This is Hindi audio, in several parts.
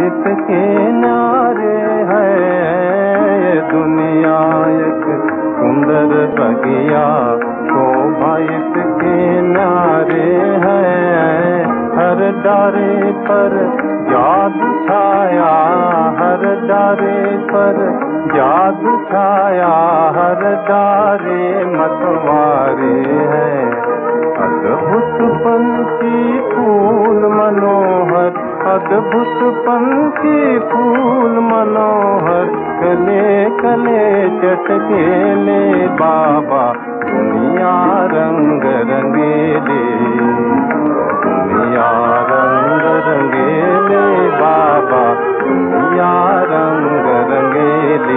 इत के न्यारे है ये दुनिया एक सुंदर बगिया, शोभा इत के न्यारे है। हर डारे पर जादू छाया, हर डारे पर जादू छाया, हर डारे मतवारे है। अद्भुत पंछी फूल मनोहर, अद्भुत पंछी फूल मनोहर, कले कले चटकेले बाबा, दुनिया रंग रंगेले, दुनिया रंग रंगेले बाबा, दुनिया रंग रंगेले।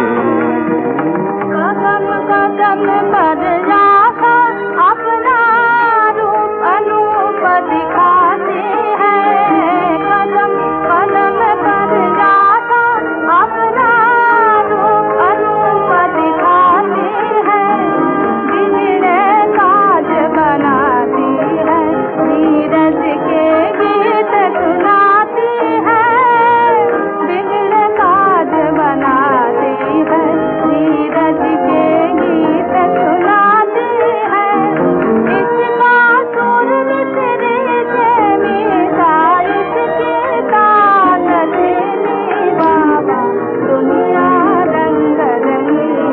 कदम कदम पर राधा अपना रूप अनूप दिखाते हैं, कदम कदम पर राधा अपना रूप अनूप दिखाते हैं। बिगड़े काज बनाती है, नीरज के गीत सुनाती है। बिगड़े काज बनाती है, नीरज के गीत सुनाती है। इसका सुर मिश्री से मीठा, इसके तान धीमी बाबा, दुनिया रंग रंगीली,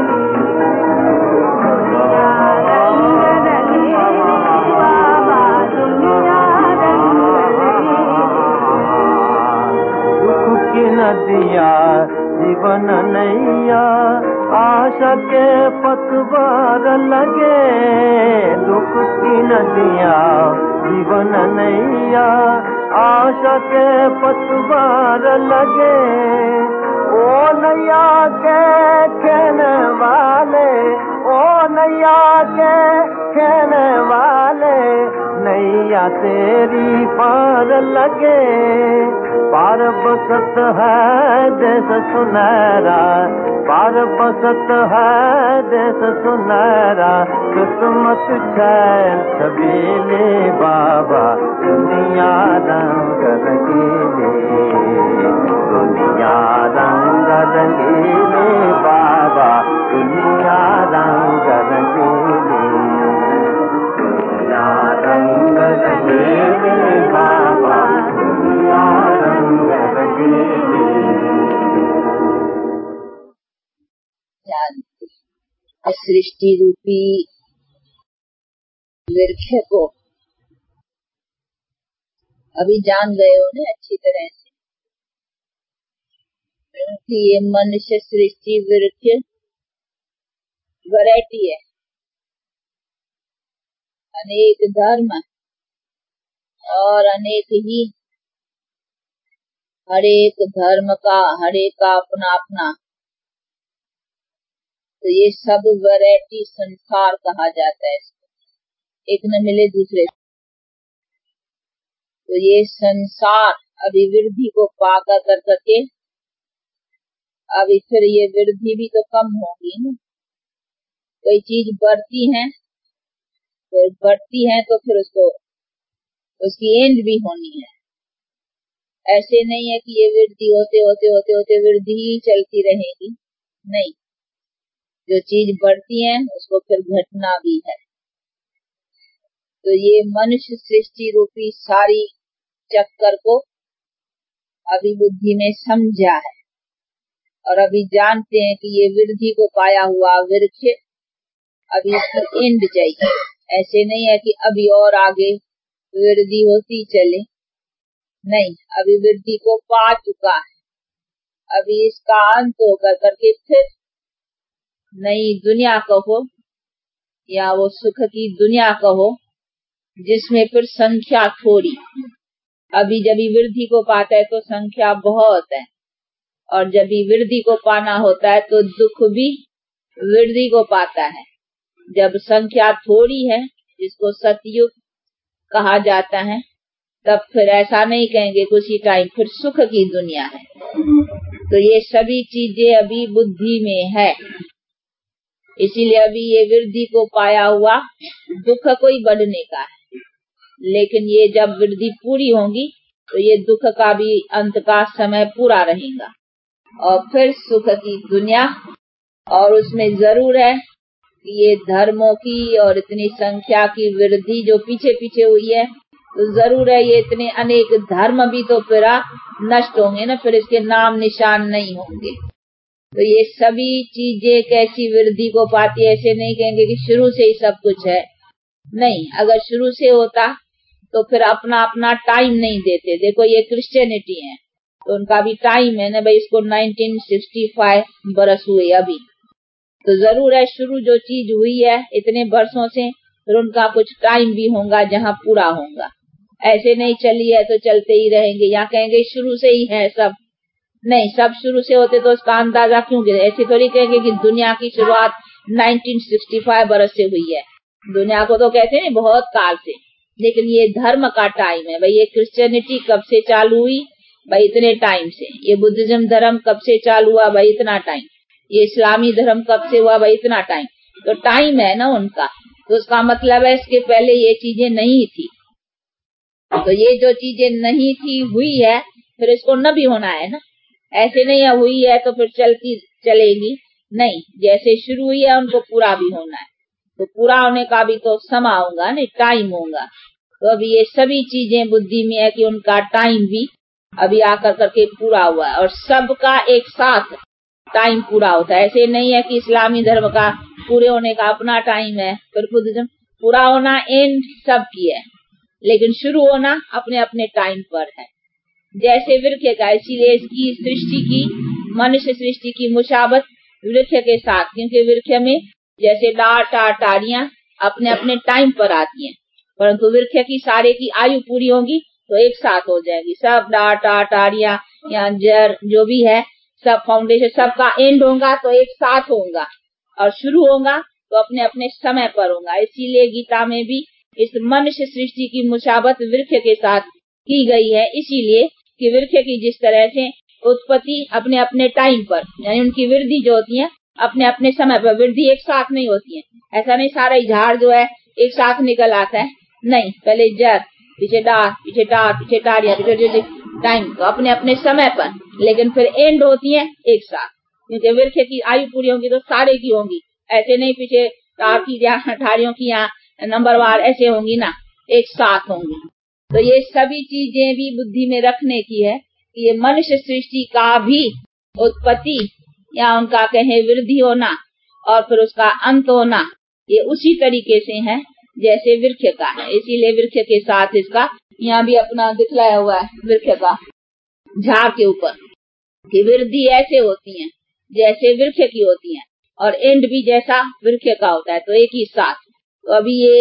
दुनिया रंग रंगीली बाबा, दुनिया रंग रंगीली। दुख की नदिया जीवन नैया, आशा के पतवार लगे। दुख की नदिया जीवन नैया, आशा के पतवार लगे। ओ नैया के कहने वाले, ओ नैया के कहने वाले, नैया तेरी पार लगे। पार बसत है देश सुनहरा, पार बसत है देश सुनहरा, किस्मत छैल छबीले बाबा, दुनिया रंग रंगीले, दुनिया रंग रंगीले बाबा, दुनिया रंग रंगीले, दुनिया रंग रंगीले बाबा, दुनिया रंग रंगीले। सृष्टि रूपी वृक्ष को अभी जान गए हो ना अच्छी तरह से, क्योंकि ये मनुष्य सृष्टि वृक्ष वैरायटी है। अनेक धर्म और अनेक ही, हर एक धर्म का हर एक का अपना अपना, तो ये सब वैरायटी संसार कहा जाता है। एक न मिले दूसरे, तो ये संसार अभिवृद्धि को पाकर कर करके अभी फिर ये वृद्धि भी तो कम होगी ना। कोई चीज बढ़ती है, फिर बढ़ती है तो फिर उसको उसकी एंड भी होनी है। ऐसे नहीं है कि ये वृद्धि होते होते होते होते वृद्धि ही चलती रहेगी, नहीं। जो चीज बढ़ती है उसको फिर घटना भी है। तो ये मनुष्य सृष्टि रूपी सारी चक्कर को अभी बुद्धि में समझा है और अभी जानते हैं कि ये वृद्धि को पाया हुआ वृक्ष अभी इसकी एंड चाहिए। ऐसे नहीं है कि अभी और आगे वृद्धि होती चले, नहीं, अभी वृद्धि को पा चुका है। अभी इसका अंत होकर करके फिर नई दुनिया कहो या वो सुख की दुनिया कहो, जिसमें फिर संख्या थोड़ी। अभी जब वृद्धि को पाता है तो संख्या बहुत है, और जब वृद्धि को पाना होता है तो दुख भी वृद्धि को पाता है। जब संख्या थोड़ी है, जिसको सतयुग कहा जाता है, तब फिर ऐसा नहीं कहेंगे कि उसी टाइम फिर सुख की दुनिया है। तो ये सभी चीजें अभी बुद्धि में है, इसीलिए अभी ये वृद्धि को पाया हुआ दुख कोई बढ़ने का है। लेकिन ये जब वृद्धि पूरी होगी तो ये दुख का भी अंत का समय पूरा रहेगा और फिर सुख की दुनिया। और उसमें जरूर है कि ये धर्मों की और इतनी संख्या की वृद्धि जो पीछे पीछे हुई है, तो जरूर है ये इतने अनेक धर्म भी तो फिर नष्ट होंगे ना, फिर इसके नाम निशान नहीं होंगे। तो ये सभी चीजें कैसी वृद्धि को पाती है, ऐसे नहीं कहेंगे कि शुरू से ही सब कुछ है। नहीं, अगर शुरू से होता तो फिर अपना अपना टाइम नहीं देते। देखो ये क्रिश्चियनिटी है तो उनका भी टाइम है ना भाई, इसको 1965 बरस हुए अभी, तो जरूर है शुरू जो चीज हुई है इतने वर्षों से, फिर उनका कुछ टाइम भी होगा जहाँ पूरा होगा। ऐसे नहीं चली है तो चलते ही रहेंगे, या कहेंगे शुरू से ही है सब। नहीं, सब शुरू से होते तो उसका अंदाजा क्यों गिरे। ऐसे थोड़ी कहेंगे कि दुनिया की शुरुआत 1965 बरस से हुई है। दुनिया को तो कहते हैं बहुत काल से, लेकिन ये धर्म का टाइम है भाई। ये क्रिश्चियनिटी कब से चालू हुई भाई, इतने टाइम से। ये बुद्धिज्म धर्म कब से चालू हुआ भाई, इतना टाइम। ये इस्लामी धर्म कब से हुआ भाई, इतना टाइम। तो टाइम है ना उनका, तो उसका मतलब है इसके पहले ये चीजें नहीं थी। तो ये जो चीजें नहीं थी हुई है, फिर इसको न भी होना है ना। ऐसे नहीं है हुई है तो फिर चलती चलेगी, नहीं, जैसे शुरू हुई है उनको पूरा भी होना है। तो पूरा होने का भी तो समय होगा नहीं, टाइम होगा। तो अभी ये सभी चीजें बुद्धि में है कि उनका टाइम भी अभी आकर करके पूरा हुआ है, और सबका एक साथ टाइम पूरा होता है। ऐसे नहीं है कि इस्लामी धर्म का पूरे होने का अपना टाइम है, फिर बुद्धिज्म पूरा होना एंड सबकी है, लेकिन शुरू होना अपने अपने टाइम पर है। जैसे वृक्ष का, इसीलिए इसकी सृष्टि की, मनुष्य सृष्टि की मुशाबत वृक्ष के साथ, क्योंकि वृक्ष में जैसे टारियां अपने अपने टाइम पर आती हैं, परंतु वृक्ष की सारे की आयु पूरी होगी तो एक साथ हो जाएगी। सब टारियां या जड़ जो भी है, सब फाउंडेशन सबका एंड होगा तो एक साथ होगा, और शुरू होगा तो अपने अपने समय पर होगा। इसीलिए गीता में भी इस मनुष्य सृष्टि की मुशाबत वृक्ष के साथ की गई है, इसीलिए कि वृक्ष की जिस तरह से उत्पत्ति अपने अपने टाइम पर, यानी उनकी वृद्धि जो होती है अपने अपने समय पर, वृद्धि एक साथ नहीं होती है। ऐसा नहीं सारा झाड़ जो है एक साथ निकल आता है, नहीं, पहले जड़, पीछे डार, पीछे टार, पीछे टारिया, पीछे टाइम, तो अपने अपने समय पर, लेकिन फिर एंड होती है एक साथ, क्योंकि वृक्ष की आयु पूरी होगी तो सारे की होंगी। ऐसे नहीं पीछे टार की ठारियों की यहाँ नंबरवार ऐसे होंगी ना, एक साथ होंगी। तो ये सभी चीजें भी बुद्धि में रखने की है कि ये मनुष्य सृष्टि का भी उत्पत्ति या उनका कहे वृद्धि होना और फिर उसका अंत होना, ये उसी तरीके से है जैसे वृक्ष का है। इसीलिए वृक्ष के साथ इसका यहाँ भी अपना दिखलाया हुआ है, वृक्ष का झाड़ के ऊपर कि वृद्धि ऐसे होती है जैसे वृक्ष की होती है, और एंड भी जैसा वृक्ष का होता है, तो एक ही साथ। तो अभी ये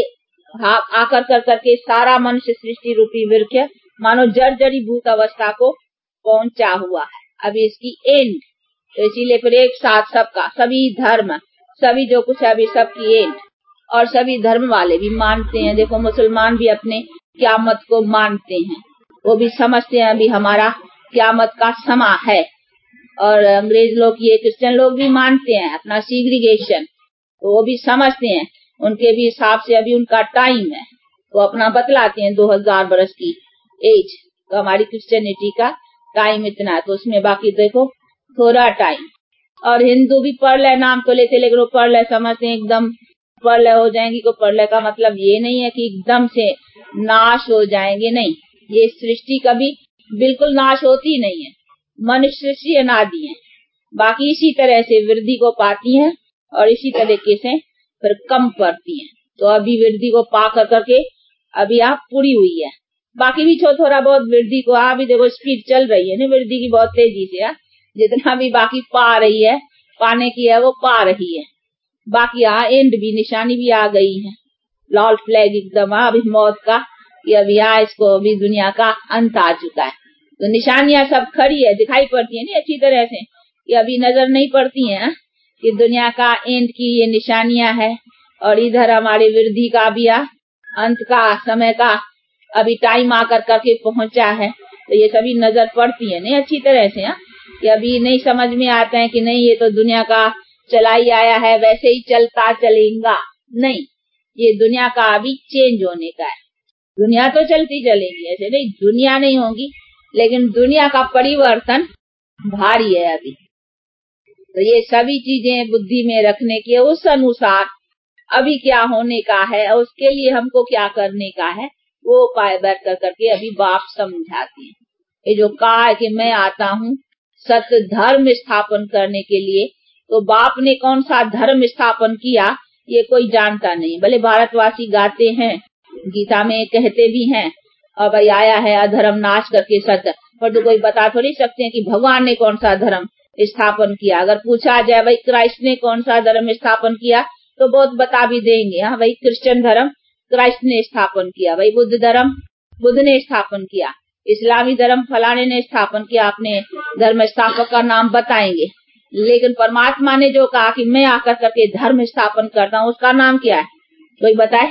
आकर कर करके सारा मनुष्य सृष्टि रूपी वृक्ष मानो जर्जरीभूत अवस्था को पहुंचा हुआ है, अभी इसकी एंड। तो इसीलिए फिर एक साथ सबका, सभी धर्म, सभी जो कुछ है अभी सबकी एंड। और सभी धर्म वाले भी मानते हैं, देखो मुसलमान भी अपने क़यामत को मानते हैं, वो भी समझते हैं अभी हमारा क़यामत का समय है। और अंग्रेज लोग, ये क्रिश्चियन लोग भी मानते हैं अपना सीग्रीगेशन, तो वो भी समझते हैं, उनके भी हिसाब से अभी उनका टाइम है, वो अपना बतलाते हैं 2000 बरस की एज, तो हमारी क्रिश्चियनिटी का टाइम इतना है, तो उसमें बाकी देखो थोड़ा टाइम। और हिंदू भी प्रलय नाम तो लेते, लेकिन वो प्रलय समझते हैं एकदम प्रलय हो जाएंगी। को प्रलय का मतलब ये नहीं है कि एकदम से नाश हो जाएंगे, नहीं, ये सृष्टि कभी बिल्कुल नाश होती नहीं है, मनुष्य सृष्टि अनादि है, बाकी इसी तरह से वृद्धि को पाती है और इसी तरीके से फिर कम पड़ती है। तो अभी वृद्धि को पा कर करके अभी आप पूरी हुई है, बाकी भी थोड़ा बहुत वृद्धि को अभी देखो स्पीड चल रही है ना वृद्धि की, बहुत तेजी से जितना भी बाकी पा रही है, पाने की है वो पा रही है। बाकी यहाँ एंड भी, निशानी भी आ गई है, लॉर्ड फ्लैग एकदम अभी मौत का, कि अभी यहाँ इसको अभी दुनिया का अंत आ चुका है। तो निशानियां सब खड़ी है, दिखाई पड़ती है ना अच्छी तरह से, कि अभी नजर नहीं पड़ती है कि दुनिया का एंड की ये निशानियां है, और इधर हमारी वृद्धि का भी अंत का समय का अभी टाइम आकर करके पहुंचा है। तो ये सभी नजर पड़ती है नहीं अच्छी तरह से, कि अभी नहीं समझ में आता है कि नहीं ये तो दुनिया का चला ही आया है, वैसे ही चलता चलेगा, नहीं, ये दुनिया का अभी चेंज होने का है। दुनिया तो चलती चलेगी, ऐसे नहीं दुनिया नहीं होगी, लेकिन दुनिया का परिवर्तन भारी है अभी। तो ये सभी चीजें बुद्धि में रखने की, उस अनुसार अभी क्या होने का है और उसके लिए हमको क्या करने का है, वो उपाय बैठ कर करके अभी बाप समझाती है। ये जो कहा है कि मैं आता हूँ सत्य धर्म स्थापन करने के लिए, तो बाप ने कौन सा धर्म स्थापन किया ये कोई जानता नहीं। भले भारतवासी गाते हैं, गीता में कहते भी हैं, और भाई आया है अधर्म नाश करके सत्य, पर तो कोई बता थोड़ी सकते हैं कि भगवान ने कौन सा धर्म स्थापन किया। अगर पूछा जाए भाई क्राइस्ट ने कौन सा धर्म स्थापन किया, तो बहुत बता भी देंगे, हाँ भाई क्रिश्चियन धर्म क्राइस्ट ने स्थापन किया, भाई बुद्ध धर्म बुद्ध ने स्थापन किया, इस्लामी धर्म फलाने ने स्थापन किया, अपने धर्म स्थापक का नाम बताएंगे। लेकिन परमात्मा ने जो कहा कि मैं आकर करके धर्म स्थापन करता हूँ, उसका नाम क्या है कोई बताए?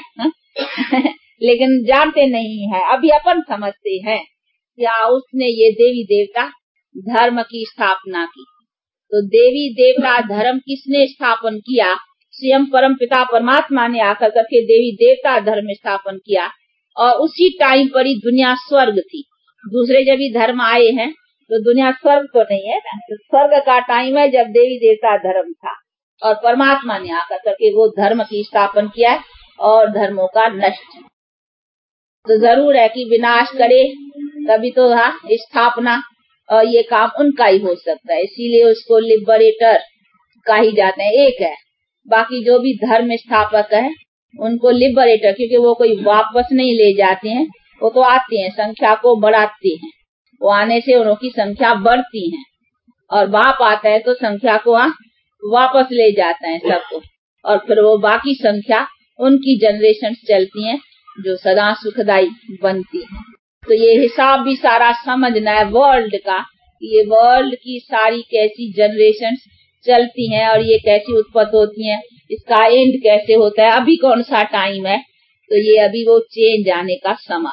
लेकिन जानते नहीं है, अभी अपन समझते हैं क्या उसने ये देवी देवता धर्म की स्थापना की। तो देवी देवता धर्म किसने स्थापन किया? स्वयं परम पिता परमात्मा ने आकर करके देवी देवता धर्म स्थापन किया, और उसी टाइम पर ही दुनिया स्वर्ग थी। दूसरे जब भी धर्म आए हैं तो दुनिया स्वर्ग तो नहीं है ना, तो स्वर्ग का टाइम है जब देवी देवता धर्म था, और परमात्मा ने आकर करके वो धर्म की स्थापन किया और धर्मों का नष्ट। तो जरूर है कि विनाश करे तभी तो स्थापना, और ये काम उनका ही हो सकता है, इसीलिए उसको लिबरेटर कही जाते हैं। एक है, बाकी जो भी धर्म स्थापक है उनको लिबरेटर, क्योंकि वो कोई वापस नहीं ले जाते हैं, वो तो आते हैं संख्या को बढ़ाते हैं, वो आने से उनकी संख्या बढ़ती है, और बाप आता है तो संख्या को वापस ले जाता है सबको, और फिर वो बाकी संख्या उनकी जनरेशन चलती हैं जो सदा सुखदाई बनती है। तो ये हिसाब भी सारा समझना है वर्ल्ड का, ये वर्ल्ड की सारी कैसी जनरेशन चलती हैं और ये कैसी उत्पत्ति होती हैं, इसका एंड कैसे होता है, अभी कौन सा टाइम है। तो ये अभी वो चेंज आने का समय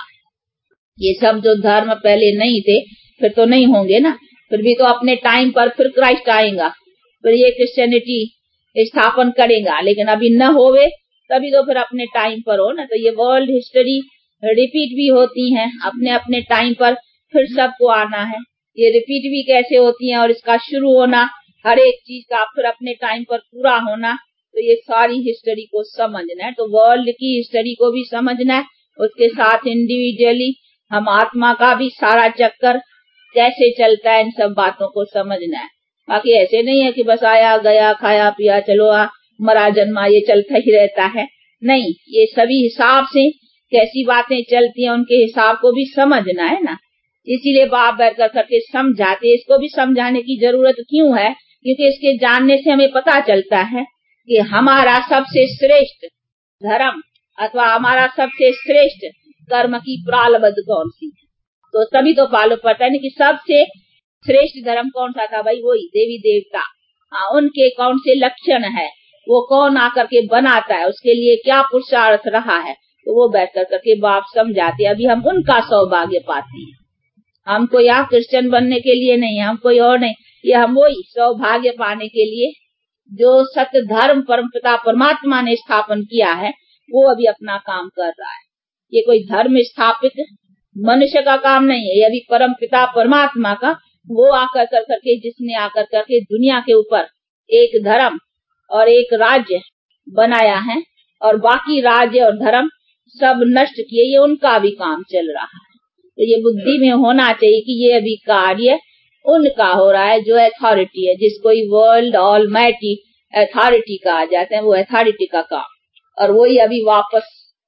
है। ये सब जो धर्म पहले नहीं थे फिर तो नहीं होंगे ना, फिर भी तो अपने टाइम पर फिर क्राइस्ट आएगा, फिर ये क्रिश्चियनिटी स्थापन करेगा, लेकिन अभी न होवे तभी तो फिर अपने टाइम पर हो ना। तो ये वर्ल्ड हिस्ट्री रिपीट भी होती है अपने अपने टाइम पर, फिर सबको आना है। ये रिपीट भी कैसे होती है और इसका शुरू होना हर एक चीज का फिर अपने टाइम पर पूरा होना, तो ये सारी हिस्ट्री को समझना है। तो वर्ल्ड की हिस्ट्री को भी समझना है, उसके साथ इंडिविजुअली हम आत्मा का भी सारा चक्कर कैसे चलता है, इन सब बातों को समझना है। बाकी ऐसे नहीं है कि बस आया गया खाया पिया चलो मरा जन्मा ये चलता ही रहता है, नहीं, ये सभी हिसाब से कैसी बातें चलती हैं उनके हिसाब को भी समझना है ना। इसीलिए बाप बैठ कर करके समझाते। इसको भी समझाने की जरूरत क्यों है? क्योंकि इसके जानने से हमें पता चलता है कि हमारा सबसे श्रेष्ठ धर्म अथवा हमारा सबसे श्रेष्ठ कर्म की प्रारब्ध कौन सी है। तो तभी तो मालूम पड़ता है कि सबसे श्रेष्ठ धर्म कौन सा था, भाई वही देवी देवता। उनके कौन से लक्षण है, वो कौन आकर के बनाता है, उसके लिए क्या पुरुषार्थ रहा है, तो वो बैठ कर करके बाप समझाते। अभी हम उनका सौभाग्य पाते हैं, हमको यहाँ क्रिश्चियन बनने के लिए नहीं, हम कोई और नहीं, ये हम वही सौभाग्य पाने के लिए जो सत्य धर्म परमपिता परमात्मा ने स्थापन किया है वो अभी अपना काम कर रहा है। ये कोई धर्म स्थापित मनुष्य का काम नहीं है, ये अभी परमपिता परमात्मा का, वो आकर कर करके जिसने आकर करके दुनिया के ऊपर एक धर्म और एक राज्य बनाया है और बाकी राज्य और धर्म सब नष्ट किए, ये उनका भी काम चल रहा है। तो ये बुद्धि में होना चाहिए कि ये अभी कार्य उनका हो रहा है जो अथॉरिटी है, जिसको वर्ल्ड ऑलमाइटी अथॉरिटी कहा जाता है, वो अथॉरिटी का काम, और वही अभी वापस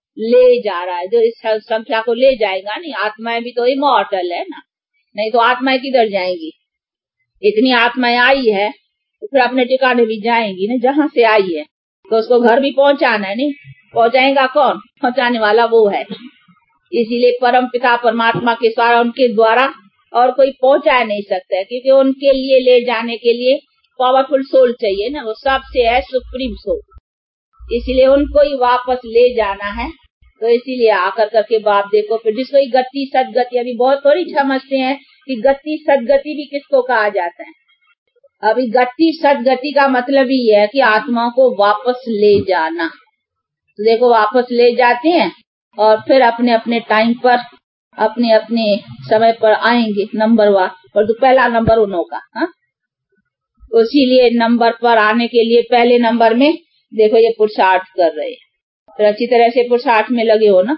ले जा रहा है जो इस संख्या को ले जाएगा। नहीं, आत्माएं भी तो इमॉर्टल है ना, नहीं तो आत्माएं किधर जाएंगी? इतनी आत्माएं आई है तो फिर अपने ठिकाने भी जाएंगी ना, जहाँ से आई है तो उसको घर भी पहुंचाना है, नहीं पहुंचाएगा कौन? पहुंचाने वाला वो है। इसीलिए परम पिता परमात्मा के द्वारा, उनके द्वारा और कोई पहुंचा नहीं सकता है, क्योंकि उनके लिए ले जाने के लिए पावरफुल सोल चाहिए ना, वो सबसे है सुप्रीम सोल, इसीलिए उनको ही वापस ले जाना है। तो इसीलिए आकर करके बाप देखो, फिर जिसको गति सदगति, अभी बहुत थोड़ी समझते हैं कि गति सदगति भी किसको कहा जाता है। अभी गति सदगति का मतलब ही है कि आत्मा को वापस ले जाना। तो देखो वापस ले जाते हैं और फिर अपने अपने टाइम पर अपने अपने समय पर आएंगे नंबरवार। और तो पहला नंबर उन्हों का। इसीलिए नंबर पर आने के लिए पहले नंबर में देखो ये पुरुषार्थ कर रहे हैं, तो अच्छी तरह से पुरुषार्थ में लगे हो ना।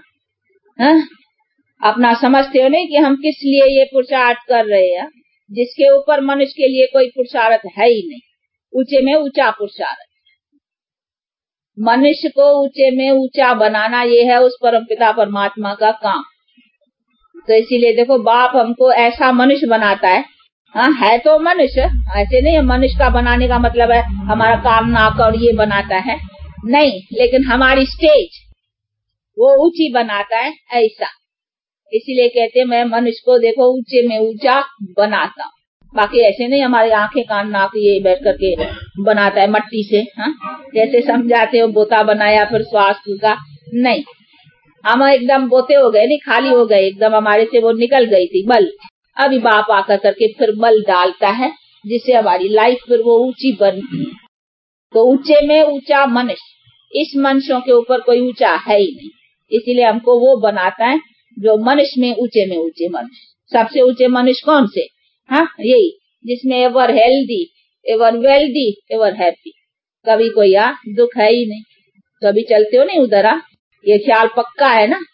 अपना समझते हो नहीं कि हम किस लिए ये पुरुषार्थ कर रहे हैं, जिसके ऊपर मनुष्य के लिए कोई पुरुषार्थ है ही नहीं। ऊंचे में ऊंचा पुरुषार्थ, मनुष्य को ऊंचे में ऊंचा बनाना ये है उस परमपिता परमात्मा का काम। तो इसीलिए देखो बाप हमको ऐसा मनुष्य बनाता है। है तो मनुष्य, ऐसे नहीं है मनुष्य का बनाने का मतलब है हमारा कान नाक और ये बनाता है, नहीं, लेकिन हमारी स्टेज वो ऊंची बनाता है ऐसा। इसीलिए कहते हैं मैं मनुष्य को देखो ऊंचे में ऊंचा बनाता हूँ। बाकी ऐसे नहीं हमारी आंखें कान नाक ये बैठ करके बनाता है मट्टी से। जैसे समझाते हो बोता बनाया फिर श्वास का, नहीं, हम एकदम बोते हो गए, नहीं खाली हो गए एकदम, हमारे से वो निकल गई थी बल। अभी बाप आकर करके फिर बल डालता है जिससे हमारी लाइफ फिर वो ऊंची बनती है। तो ऊंचे में ऊंचा मनुष्य, इस मनुष्यों के ऊपर कोई ऊंचा है ही नहीं, इसीलिए हमको वो बनाता है जो मनुष्य में ऊंचे मनुष्य। सबसे ऊंचे मनुष्य कौन से? यही जिसमें ever healthy, ever wealthy, ever happy, कभी कोई दुख है ही नहीं। कभी चलते हो नहीं उधर, ये ख्याल पक्का है ना।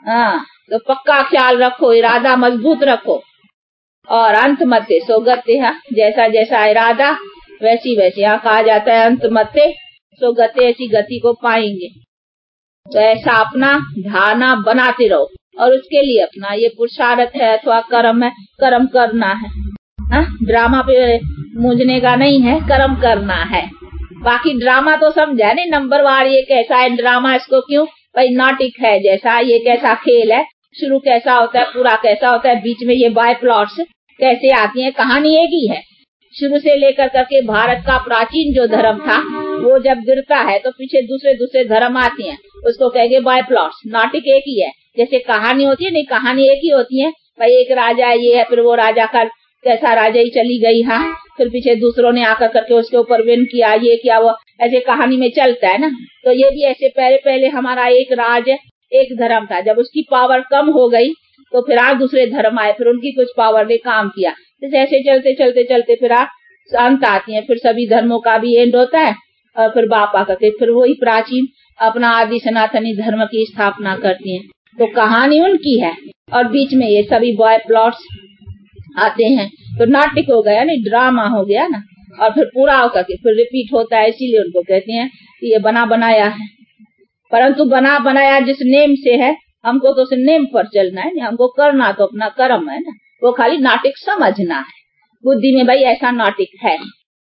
तो पक्का ख्याल रखो, इरादा मजबूत रखो और अंत मते सोगते। जैसा जैसा इरादा वैसी वैसी, यहाँ कहा जाता है अंत मते सोगते, ऐसी गति को पाएंगे। तो ऐसा अपना धारणा बनाते रहो और उसके लिए अपना ये पुरुषार्थ है अथवा कर्म है, कर्म करना है। ड्रामा पे मूंझने का नहीं है, कर्म करना है। बाकी ड्रामा तो समझा नहीं नंबरवार, ये कैसा है ड्रामा, इसको क्यों भाई नाटक है जैसा, ये कैसा खेल है, शुरू कैसा होता है पूरा कैसा होता है, बीच में ये बाय प्लॉट्स कैसे आती हैं, कहानी एक ही है। शुरू से लेकर करके भारत का प्राचीन जो धर्म था वो जब गिरता है तो पीछे दूसरे दूसरे धर्म आते हैं, उसको कहेंगे बाय प्लॉट्स। नाटक एक ही है, जैसे कहानी होती है नहीं, कहानी एक ही होती है भाई, एक राजा ये है, फिर वो राजा का कैसा राजा ही चली गई, फिर पीछे दूसरों ने आकर करके उसके ऊपर विन किया, ये किया वो, ऐसे कहानी में चलता है ना। तो ये भी ऐसे पहले पहले हमारा एक राज एक धर्म था, जब उसकी पावर कम हो गई तो फिर दूसरे धर्म आए, फिर उनकी कुछ पावर ने काम किया, तो ऐसे चलते चलते चलते फिर अंत आती है, फिर सभी धर्मों का भी एंड होता है और फिर बाप आकर के फिर वही प्राचीन अपना आदि सनातनी धर्म की स्थापना करती है। तो कहानी उनकी है और बीच में ये सभी बॉय प्लॉट्स आते हैं, तो नाटक हो गया नहीं, ड्रामा हो गया ना, और फिर पूरा होकर के फिर रिपीट होता है। इसीलिए उनको कहते हैं कि ये बना बनाया है, परंतु बना बनाया जिस नेम से है, हमको तो उस नेम पर चलना है, हमको करना तो अपना कर्म है ना, वो खाली नाटक समझना है बुद्धि में भाई ऐसा नाटक है,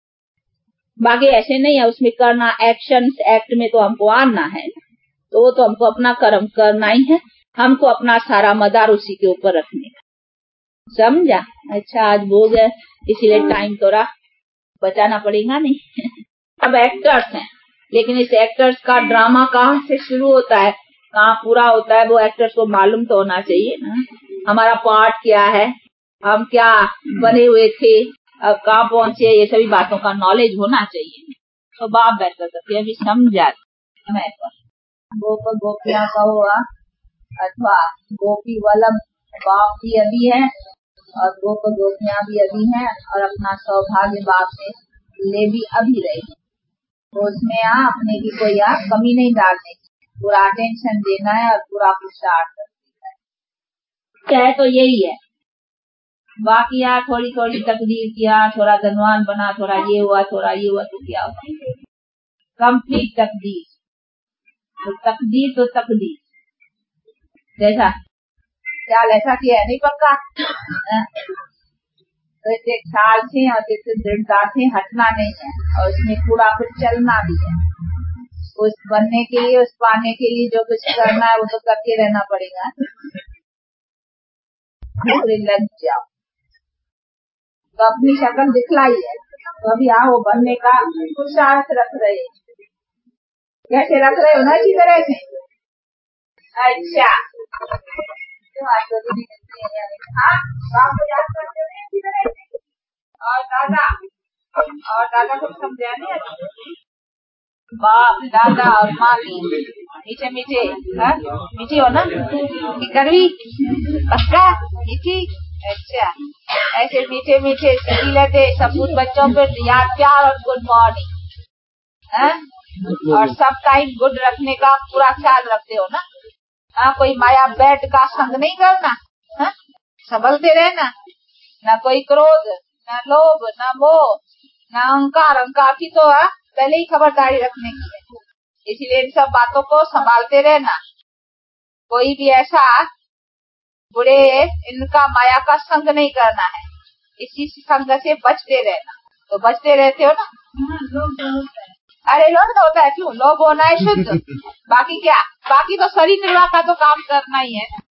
बाकी ऐसे नहीं है उसमें करना, एक्शन एक्ट में तो हमको आना है ना, तो वो तो हमको अपना कर्म करना ही है, हमको अपना सारा मदार उसी के ऊपर रखने का, समझा। अच्छा आज भोग है इसीलिए टाइम थोड़ा बचाना पड़ेगा नहीं। अब एक्टर्स हैं, लेकिन इस एक्टर्स का ड्रामा कहाँ से शुरू होता है कहाँ पूरा होता है वो एक्टर्स को मालूम तो होना चाहिए ना, हमारा पार्ट क्या है, हम क्या बने हुए थे, अब कहाँ पहुंचे, ये सभी बातों का नॉलेज होना चाहिए। तो बाप बैठ करके अभी समझा समय पर गोप गोपियां का हुआ अथवा गोपी वल्लभ बाप भी अभी है और गोप गोपियां भी अभी हैं और अपना सौभाग्य बाप से ले भी अभी रहे, तो उसमें अपने की कोई कमी नहीं डालने की, पूरा अटेंशन देना है और पूरा पुरुषार्थ करना है, क्या है तो यही है। बाकी थोड़ी थोड़ी तकदीर किया, थोड़ा धनवान बना, थोड़ा ये हुआ थोड़ा ये हुआ, तो क्या हुआ, कंप्लीट तकदीर। तो तकदीर जैसा ख्याल ऐसा किया है नहीं पक्का, तो इसे ख्याल से और इसे दृढ़ता से हटना नहीं है और उसमें पूरा फिर चलना भी है। उस बनने के लिए, उस पाने के लिए जो कुछ करना है वो तो करके रहना पड़ेगा, लग जाओ तो अपनी शक्ल दिखलाई है, तो अभी वो बनने का पुरुषार्थ रख रहे, कैसे रख रहे हो ना इसी तरह से। अच्छा बाप को याद करते हो इसी तरह से, और दादा को समझा नहीं, बाप दादा और माँ की मीठे मीठे, मीठी हो ना, कि कड़वी, पक्का मीठी। अच्छा, ऐसे मीठे मीठे सीधी दे सब कुछ बच्चों पे याद, प्यार और गुड मॉर्निंग, और सब टाइम गुड रखने का पूरा ख्याल रखते हो ना। कोई माया बैठ का संग नहीं करना, संभलते रहना, ना कोई क्रोध, ना लोभ, ना मोह, ना अहंकार। अहंकार की तो पहले ही खबरदारी रखने की है, इसलिए इन सब बातों को संभालते रहना। कोई भी ऐसा बुरे इनका माया का संग नहीं करना है, इसी संग से बचते रहना। तो बचते रहते हो ना। अरे लोभ होता है, क्यों लोभ होना है शुद्ध, बाकी क्या, बाकी तो शरीर निर्वाह का तो काम करना ही है।